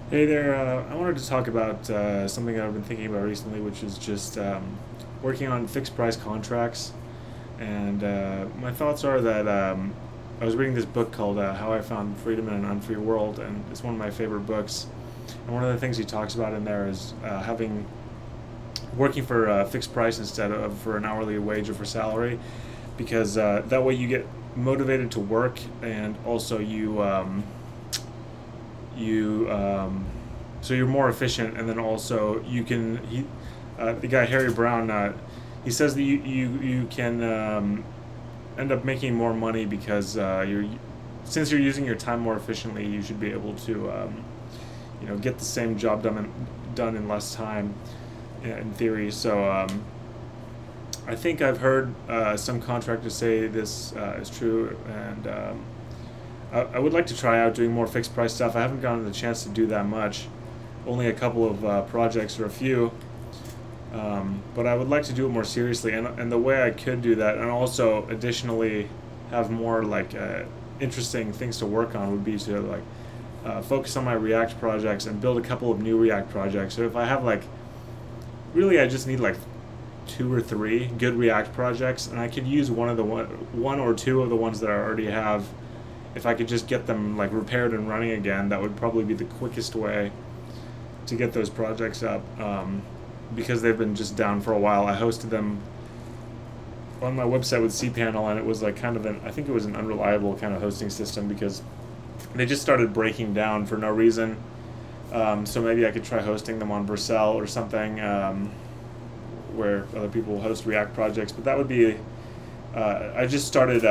Hey there, I wanted to talk about something that I've been thinking about recently, which is just working on fixed price contracts. And my thoughts are that I was reading this book called How I Found Freedom in an Unfree World, and it's one of my favorite books. And one of the things he talks about in there is having working for a fixed price instead of for an hourly wage or for salary, because that way you get motivated to work, and also you so you're more efficient, and then also you can the guy Harry Brown, he says that you can end up making more money because you're since you're using your time more efficiently, you should be able to get the same job done in less time, in theory. So I think I've heard some contractors say this is true, and I would like to try out doing more fixed price stuff. I haven't gotten the chance to do that much, only a couple of projects or a few, but I would like to do it more seriously. And the way I could do that, and also additionally have more like interesting things to work on, would be to like focus on my React projects and build a couple of new React projects. So if I have like, really, I just need like two or three good React projects, and I could use one or two of the ones that I already have. If I could just get them like repaired and running again, that would probably be the quickest way to get those projects up, because they've been just down for a while. I hosted them on my website with cPanel, and it was like kind of I think it was an unreliable kind of hosting system because they just started breaking down for no reason. So maybe I could try hosting them on Vercel or something, where other people host React projects. But that would be, I just started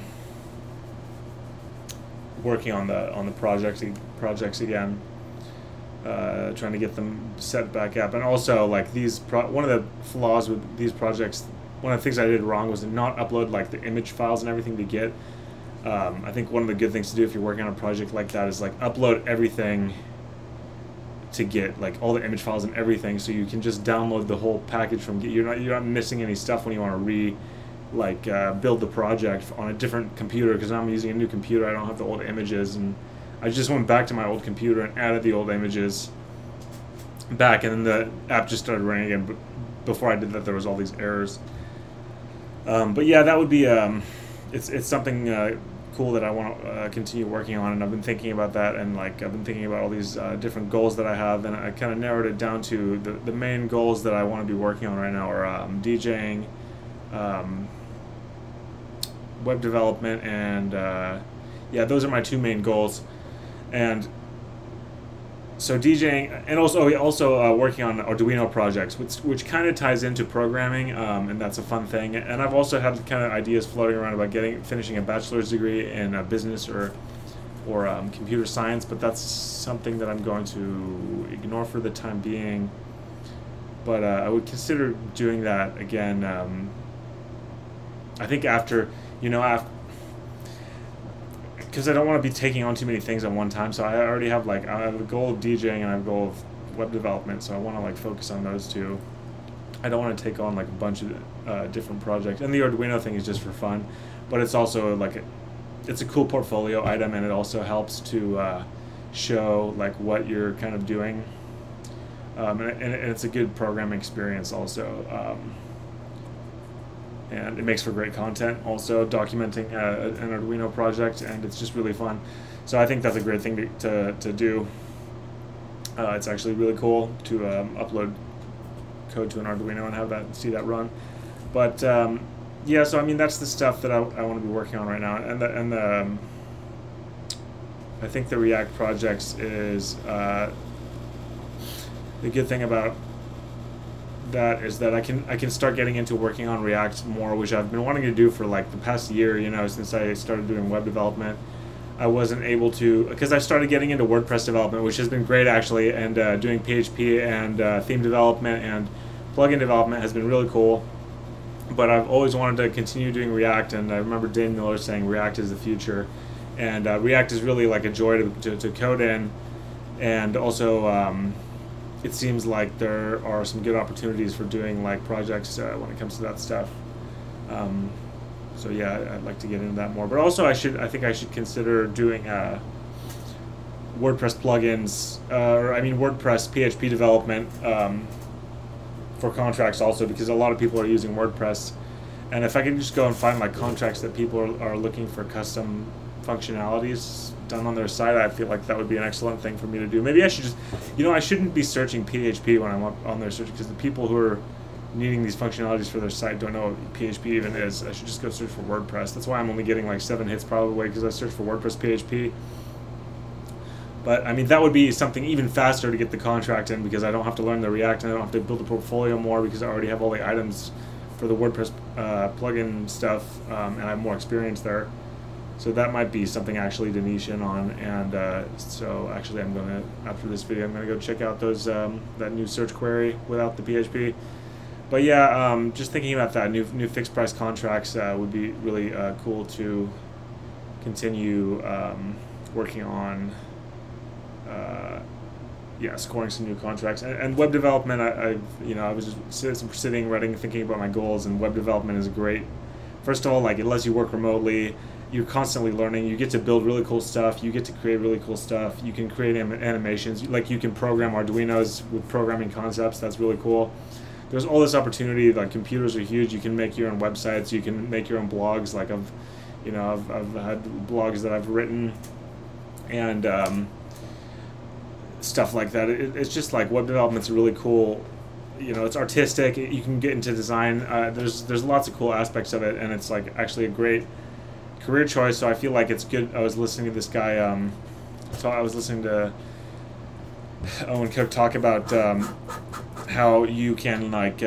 working on the projects again, trying to get them set back up. And also, like one of the flaws with these projects, one of the things I did wrong was to not upload like the image files and everything to Git. I think one of the good things to do if you're working on a project like that is like upload everything to Git, like all the image files and everything, so you can just download the whole package from Git. You're not missing any stuff when you want to build the project on a different computer, because I'm using a new computer. I don't have the old images, and I just went back to my old computer and added the old images back, and then the app just started running again. But before I did that, there was all these errors. But yeah, that would be it's something cool that I want to continue working on, and I've been thinking about that, and like I've been thinking about all these different goals that I have, and I kind of narrowed it down to the main goals that I want to be working on right now are DJing, web development, and yeah, those are my two main goals. And so DJing, and also working on Arduino projects, which kind of ties into programming, and that's a fun thing. And I've also had kind of ideas floating around about finishing a bachelor's degree in business or computer science, but that's something that I'm going to ignore for the time being. But I would consider doing that again. I think after because I don't want to be taking on too many things at one time. So I already have I have a goal of DJing and I have a goal of web development. So I want to focus on those two. I don't want to take on a bunch of different projects. And the Arduino thing is just for fun, but it's also it's a cool portfolio item, and it also helps to show what you're kind of doing, and it's a good programming experience also. And it makes for great content, also documenting an Arduino project, and it's just really fun. So I think that's a great thing to do. It's actually really cool to upload code to an Arduino and see that run. But yeah, so I mean that's the stuff that I want to be working on right now, and I think the React projects is the good thing about that is that I can start getting into working on React more, which I've been wanting to do for the past year. Since I started doing web development, I wasn't able to, because I started getting into WordPress development, which has been great actually, and doing PHP and theme development and plugin development has been really cool. But I've always wanted to continue doing React, and I remember Dane Miller saying React is the future, and React is really a joy to code in, and also it seems like there are some good opportunities for doing projects when it comes to that stuff. So yeah, I'd like to get into that more. But also, I think I should consider doing WordPress plugins, or I mean WordPress PHP development for contracts also, because a lot of people are using WordPress. And if I can just go and find like contracts that people are looking for custom functionalities done on their site, I feel like that would be an excellent thing for me to do. Maybe I should just, I shouldn't be searching PHP when I'm on their search, because the people who are needing these functionalities for their site don't know what PHP even is. I should just go search for WordPress. That's why I'm only getting like 7 hits probably, because I searched for WordPress PHP. But I mean, that would be something even faster to get the contract in, because I don't have to learn the React and I don't have to build a portfolio more, because I already have all the items for the WordPress plugin stuff, and I have more experience there. So that might be something actually to niche in on. And so actually I'm going to, after this video, I'm going to go check out those that new search query without the PHP. But yeah, just thinking about that, new fixed price contracts would be really cool to continue working on. Scoring some new contracts, and web development. I was just sitting, writing, thinking about my goals, and web development is great. First of all, like, it lets you work remotely. You're constantly learning. You get to build really cool stuff. You get to create really cool stuff. You can create animations. Like, you can program Arduinos with programming concepts. That's really cool. There's all this opportunity. Like, computers are huge. You can make your own websites. You can make your own blogs. Like, I've had blogs that I've written, and stuff like that. It's just like web development's really cool. It's artistic. You can get into design. There's lots of cool aspects of it, and it's like actually a great career choice. So I feel like it's good. I was listening to this guy. So I was listening to Owen Cook talk about how you can like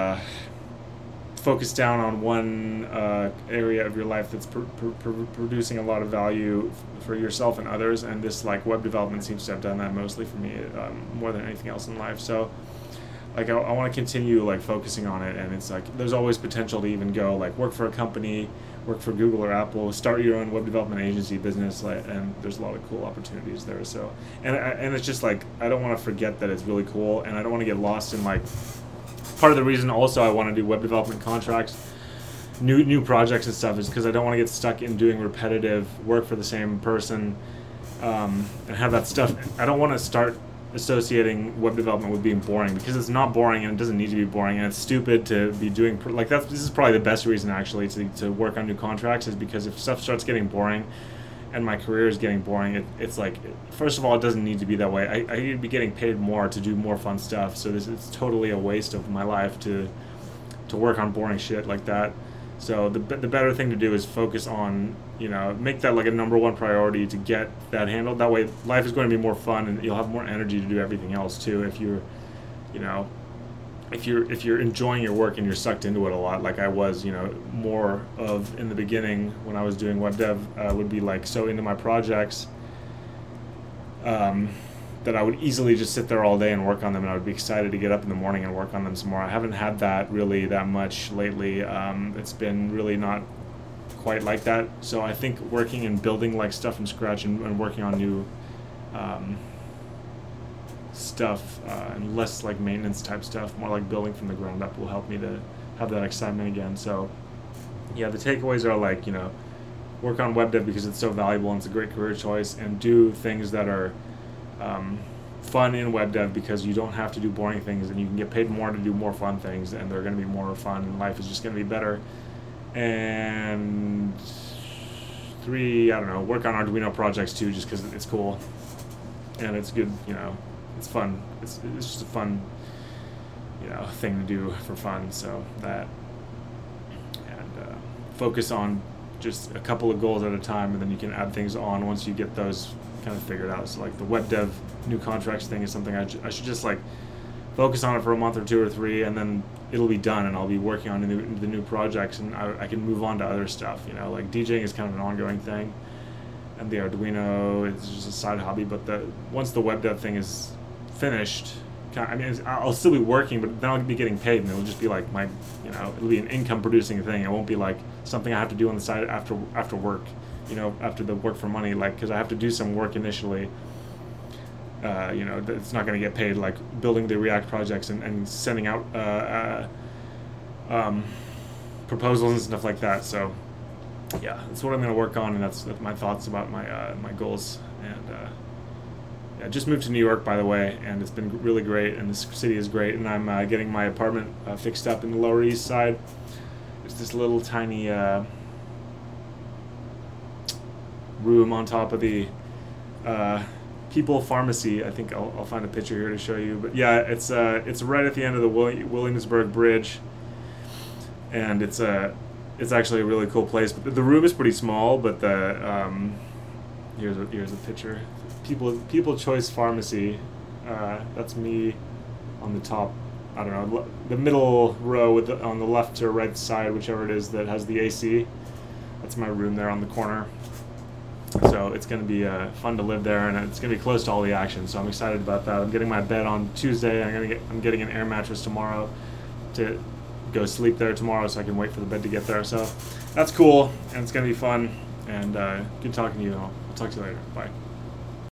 focus down on one area of your life that's producing a lot of value for yourself and others, and this like web development seems to have done that mostly for me, more than anything else in life. So like I want to continue like focusing on it, and it's like there's always potential to even go like work for a company, work for Google or Apple, start your own web development agency business, and there's a lot of cool opportunities there. So and it's just like I don't want to forget that it's really cool, and I don't want to get lost in like. Part of the reason also I want to do web development contracts, new projects and stuff, is because I don't want to get stuck in doing repetitive work for the same person, and have that stuff. I don't want to start associating web development with being boring, because it's not boring, and it doesn't need to be boring, and it's stupid to be doing like that. This is probably the best reason actually to work on new contracts, is because if stuff starts getting boring and my career is getting boring, it's like, first of all, it doesn't need to be that way. I need to be getting paid more to do more fun stuff, so it's totally a waste of my life to work on boring shit like that. So the better thing to do is focus on, make that like a number one priority to get that handled. That way life is going to be more fun, and you'll have more energy to do everything else too, if you're if you're enjoying your work and you're sucked into it a lot, like I was, more of in the beginning when I was doing web dev, would be like so into my projects that I would easily just sit there all day and work on them, and I would be excited to get up in the morning and work on them some more. I haven't had that really that much lately. It's been really not quite like that. So I think working and building like stuff from scratch, and working on new stuff, and less like maintenance type stuff, more like building from the ground up, will help me to have that excitement again. So yeah, the takeaways are like, work on web dev because it's so valuable and it's a great career choice, and do things that are fun in web dev, because you don't have to do boring things, and you can get paid more to do more fun things, and they're going to be more fun, and life is just going to be better. And 3, I don't know, work on Arduino projects too, just because it's cool and it's good, it's fun. It's just a fun, thing to do for fun. So that, and focus on just a couple of goals at a time, and then you can add things on once you get those kind of figured out. So like the web dev new contracts thing is something I should just like focus on it for a month or 2 or 3, and then it'll be done, and I'll be working on the new projects, and I can move on to other stuff. Like DJing is kind of an ongoing thing, and the Arduino is just a side hobby. But once the web dev thing is finished, I'll still be working, but then I'll be getting paid, and it'll just be like my, it'll be an income producing thing. It won't be like something I have to do on the side after work, after the work for money, like, because I have to do some work initially. It's not going to get paid, like building the React projects and sending out proposals and stuff like that. So yeah, that's what I'm going to work on, and that's my thoughts about my goals. And I just moved to New York, by the way, and it's been really great, and this city is great, and I'm getting my apartment fixed up in the Lower East Side. There's this little tiny room on top of the People Pharmacy. I think I'll find a picture here to show you. But yeah, it's right at the end of the Williamsburg Bridge, and it's actually a really cool place. But the room is pretty small. But here's a picture. People Choice Pharmacy. That's me on the top. I don't know, the middle row with on the left or right side, whichever it is that has the AC. That's my room there on the corner. So it's going to be fun to live there, and it's going to be close to all the action. So I'm excited about that. I'm getting my bed on Tuesday. I'm getting an air mattress tomorrow to go sleep there tomorrow, so I can wait for the bed to get there. So that's cool, and it's going to be fun. And good talking to you. I'll talk to you later. Bye.